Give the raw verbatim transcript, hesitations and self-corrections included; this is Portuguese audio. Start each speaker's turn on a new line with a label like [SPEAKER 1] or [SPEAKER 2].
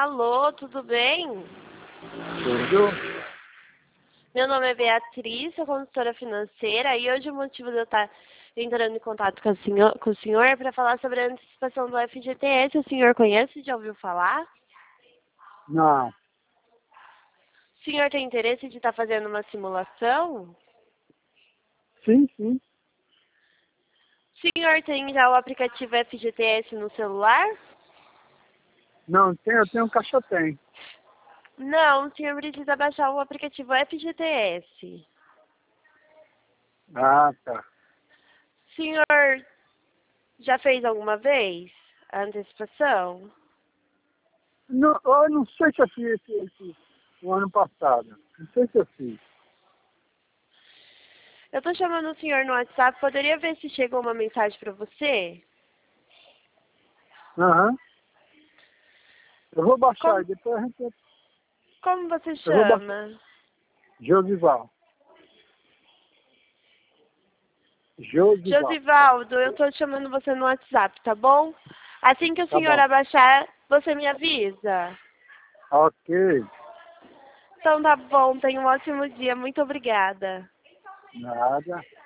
[SPEAKER 1] Alô, tudo bem?
[SPEAKER 2] Tudo?
[SPEAKER 1] Meu nome é Beatriz, sou consultora financeira e hoje o motivo de eu estar entrando em contato com, senhor, com o senhor é para falar sobre a antecipação do F G T S. O senhor conhece? Já ouviu falar?
[SPEAKER 2] Não.
[SPEAKER 1] O senhor tem interesse de estar fazendo uma simulação?
[SPEAKER 2] Sim, sim.
[SPEAKER 1] O senhor tem já o aplicativo F G T S no celular?
[SPEAKER 2] Não, tem, eu tenho um caixa tem.
[SPEAKER 1] Não, o senhor precisa baixar o aplicativo F G T S.
[SPEAKER 2] Ah, tá.
[SPEAKER 1] O senhor já fez alguma vez a antecipação?
[SPEAKER 2] Não, eu não sei se eu fiz esse, esse, o ano passado. Não sei se eu fiz.
[SPEAKER 1] Eu estou chamando o senhor no WhatsApp, poderia ver se chegou uma mensagem para você?
[SPEAKER 2] Aham. Eu vou baixar
[SPEAKER 1] Como,
[SPEAKER 2] e depois a gente...
[SPEAKER 1] como você
[SPEAKER 2] Eu vou baixar.
[SPEAKER 1] chama?
[SPEAKER 2] Josival. Josival.
[SPEAKER 1] Josivaldo, eu estou chamando você no WhatsApp, tá bom? Assim que o
[SPEAKER 2] Tá
[SPEAKER 1] senhor
[SPEAKER 2] bom.
[SPEAKER 1] abaixar, você me avisa.
[SPEAKER 2] Ok.
[SPEAKER 1] Então tá bom, tenha um ótimo dia. Muito obrigada.
[SPEAKER 2] Nada.